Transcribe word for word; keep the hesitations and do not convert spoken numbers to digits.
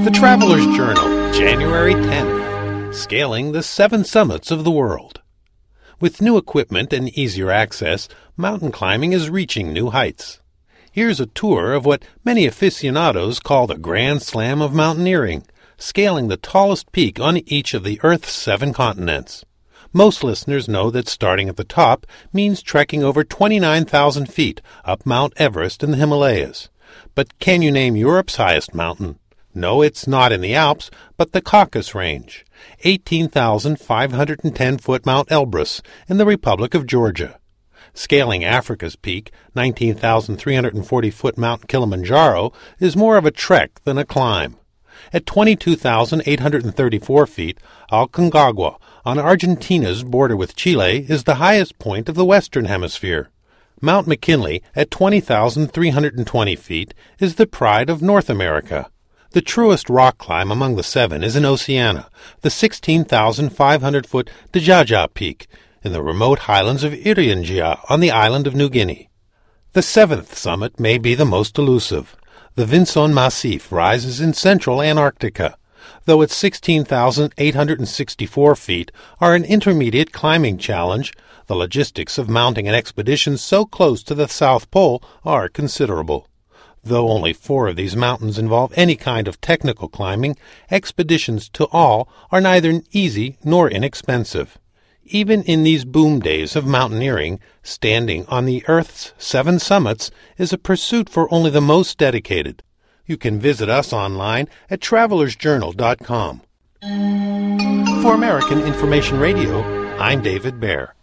The Traveler's Journal, January tenth. Scaling the Seven Summits of the World. With new equipment and easier access, mountain climbing is reaching new heights. Here's a tour of what many aficionados call the Grand Slam of mountaineering, scaling the tallest peak on each of the Earth's seven continents. Most listeners know that starting at the top means trekking over twenty-nine thousand feet up Mount Everest in the Himalayas. But can you name Europe's highest mountain? No, it's not in the Alps, but the Caucasus Range, eighteen thousand five hundred ten foot Mount Elbrus in the Republic of Georgia. Scaling Africa's peak, nineteen thousand three hundred forty foot Mount Kilimanjaro, is more of a trek than a climb. At twenty-two thousand eight hundred thirty-four feet, Aconcagua, on Argentina's border with Chile, is the highest point of the Western Hemisphere. Mount McKinley, at twenty thousand three hundred twenty feet, is the pride of North America. The truest rock climb among the seven is in Oceania, the sixteen thousand five hundred foot Djadja Peak, in the remote highlands of Iriangia on the island of New Guinea. The seventh summit may be the most elusive. The Vinson Massif rises in central Antarctica, though its sixteen thousand eight hundred sixty-four feet are an intermediate climbing challenge. The logistics of mounting an expedition so close to the South Pole are considerable. Though only four of these mountains involve any kind of technical climbing, expeditions to all are neither easy nor inexpensive. Even in these boom days of mountaineering, standing on the Earth's seven summits is a pursuit for only the most dedicated. You can visit us online at travelers journal dot com. For American Information Radio, I'm David Baer.